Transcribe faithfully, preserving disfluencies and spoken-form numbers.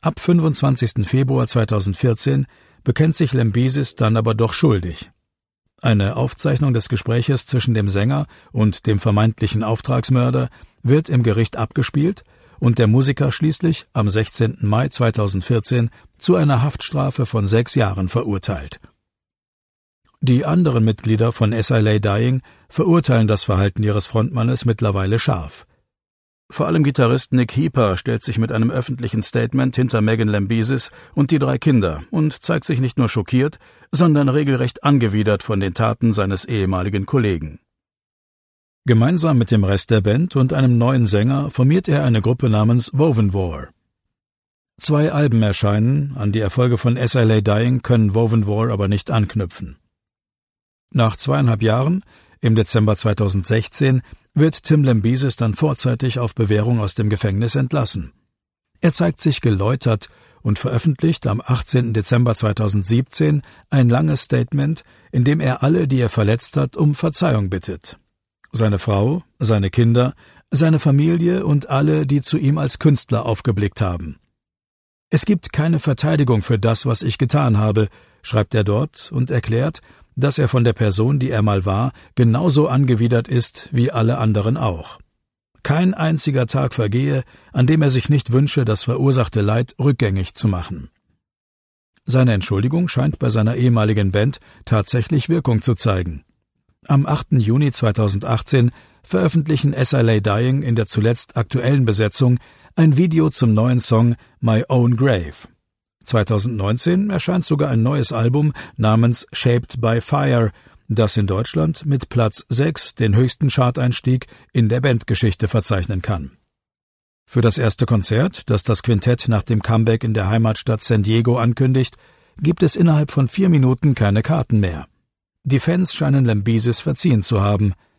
Ab fünfundzwanzigsten Februar zweitausendvierzehn bekennt sich Lambesis dann aber doch schuldig. Eine Aufzeichnung des Gespräches zwischen dem Sänger und dem vermeintlichen Auftragsmörder wird im Gericht abgespielt und der Musiker schließlich am sechzehnten Mai zweitausendvierzehn zu einer Haftstrafe von sechs Jahren verurteilt. Die anderen Mitglieder von As I Lay Dying verurteilen das Verhalten ihres Frontmannes mittlerweile scharf. Vor allem Gitarrist Nick Heeper stellt sich mit einem öffentlichen Statement hinter Megan Lambesis und die drei Kinder und zeigt sich nicht nur schockiert, sondern regelrecht angewidert von den Taten seines ehemaligen Kollegen. Gemeinsam mit dem Rest der Band und einem neuen Sänger formiert er eine Gruppe namens Woven War. Zwei Alben erscheinen, an die Erfolge von As I Lay Dying können Woven War aber nicht anknüpfen. Nach zweieinhalb Jahren, im Dezember zweitausendsechzehn, wird Tim Lambesis dann vorzeitig auf Bewährung aus dem Gefängnis entlassen. Er zeigt sich geläutert und veröffentlicht am achtzehnten Dezember zweitausendsiebzehn ein langes Statement, in dem er alle, die er verletzt hat, um Verzeihung bittet. Seine Frau, seine Kinder, seine Familie und alle, die zu ihm als Künstler aufgeblickt haben. Es gibt keine Verteidigung für das, was ich getan habe, schreibt er dort und erklärt, dass er von der Person, die er mal war, genauso angewidert ist wie alle anderen auch. Kein einziger Tag vergehe, an dem er sich nicht wünsche, das verursachte Leid rückgängig zu machen. Seine Entschuldigung scheint bei seiner ehemaligen Band tatsächlich Wirkung zu zeigen. Am achten Juni zweitausendachtzehn veröffentlichen As I Lay Dying in der zuletzt aktuellen Besetzung ein Video zum neuen Song My Own Grave. zweitausendneunzehn erscheint sogar ein neues Album namens Shaped by Fire, das in Deutschland mit Platz sechs den höchsten Charteinstieg in der Bandgeschichte verzeichnen kann. Für das erste Konzert, das das Quintett nach dem Comeback in der Heimatstadt San Diego ankündigt, gibt es innerhalb von vier Minuten keine Karten mehr. Die Fans scheinen Lambesis verziehen zu haben.